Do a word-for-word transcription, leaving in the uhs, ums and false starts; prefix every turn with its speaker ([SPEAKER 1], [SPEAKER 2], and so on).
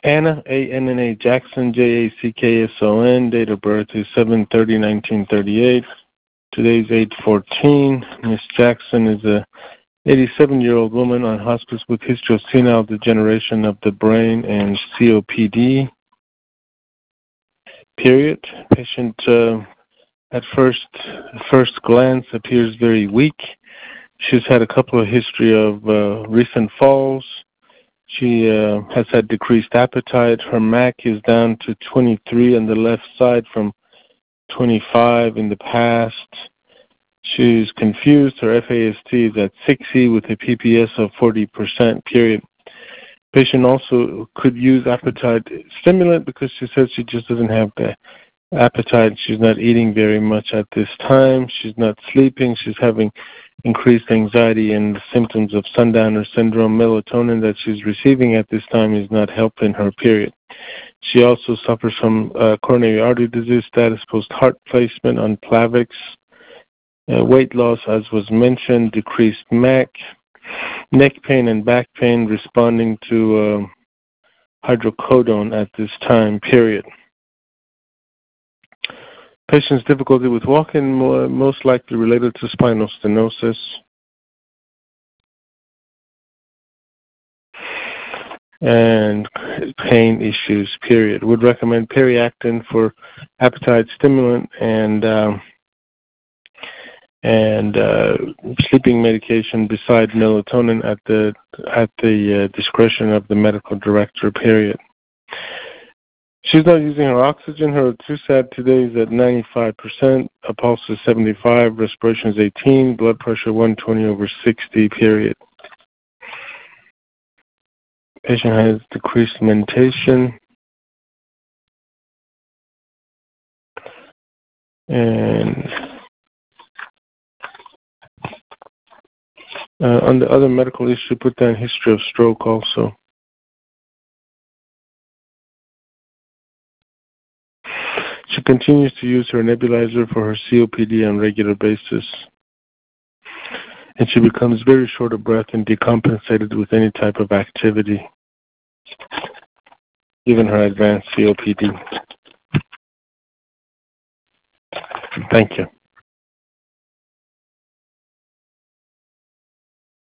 [SPEAKER 1] Anna, A N N A Jackson, J A C K S O N. Date of birth is seven thirty nineteen thirty-eight. Today's eight fourteen. Miss Jackson is a eighty-seven-year-old woman on hospice with history of senile degeneration of the brain and C O P D. Period. Patient uh, at first first glance appears very weak. She's had a couple of history of uh, recent falls. She uh, has had decreased appetite. Her M A C is down to twenty-three on the left side from twenty-five in the past. She's confused. Her F A S T is at sixty with a P P S of forty percent, period. Patient also could use appetite stimulant because she says she just doesn't have the appetite. She's not eating very much at this time. She's not sleeping. She's having increased anxiety and the symptoms of sundowner syndrome. Melatonin that she's receiving at this time is not helping her, period. She also suffers from uh, coronary artery disease status post-heart placement on Plavix. Uh, weight loss, as was mentioned, decreased M A C, neck pain and back pain responding to uh, hydrocodone at this time, period. Patient's difficulty with walking, more, most likely related to spinal stenosis. And pain issues, period. Would recommend Periactin for appetite stimulant and uh, and uh, sleeping medication besides melatonin at the at the uh, discretion of the medical director, period. She's not using her oxygen. Her T S A T today is at ninety-five percent, a pulse is seventy-five, respiration is eighteen, blood pressure one twenty over sixty, period. Patient has decreased mentation. And uh, on the other medical issue, put down history of stroke also. She continues to use her nebulizer for her C O P D on a regular basis. And she becomes very short of breath and decompensated with any type of activity, given her advanced C O P D. Thank you.